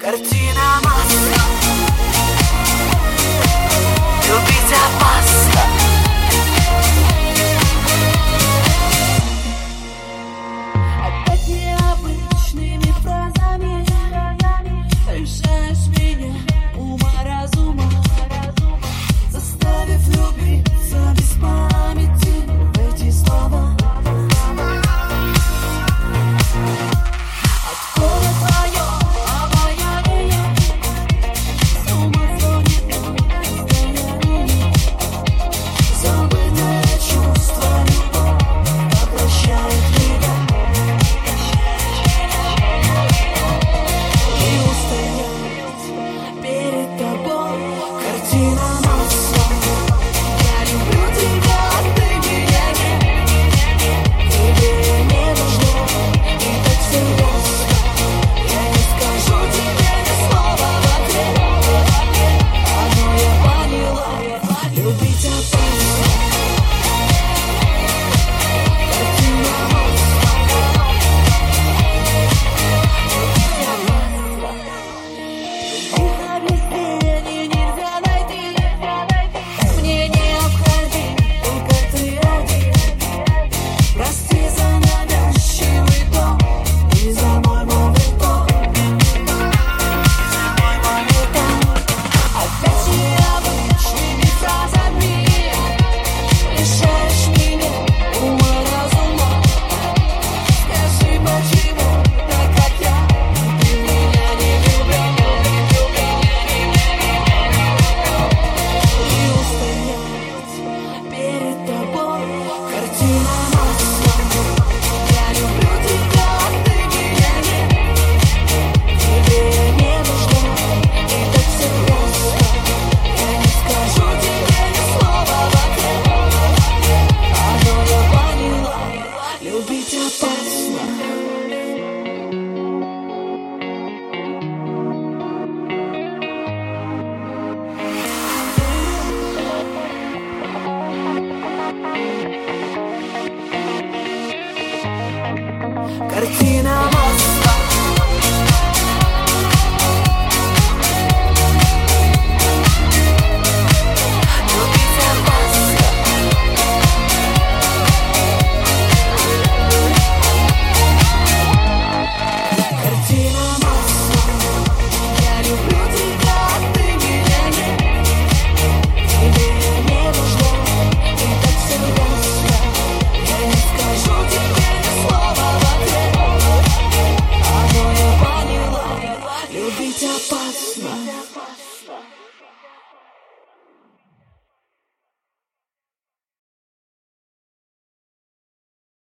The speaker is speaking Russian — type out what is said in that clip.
Картина масла. Любить опасно. Опять необычными фразами лишаешь меня ума-разума, заставив влюбиться без памяти в эти слова. Откуда твое обаяние? С ума звонит расстояние. Забытое чувство, любовь возвращает меня. И устоять перед тобой картина масла. Я люблю тебя, ты меня нет. Тебе не нужно, и так серьезно. Я не скажу тебе ни слова в ответ. Одно я поняла, любить опасно. Картина масла. Их объяснений нельзя найти. Мне необходим только ты один. Прости за навязчивый тон и за мой моветон. Опять необычными фразами лишаешь меня ума-разума. Скажи, почему так, как я, ты меня не влюблен? И устоять перед тобой картина масла. Я люблю тебя, ты меня нет. Тебе не нужно, и так все просто. Я не скажу тебе ни слова в ответ. Одно я поняла, любить опасно. Картина масла. Любить опасно. Картина масла. Я люблю тебя, ты меня нет. Тебе не нужно, и так серьезно. Я не скажу тебе ни слова в ответ. Одно я поняла, любить опасно.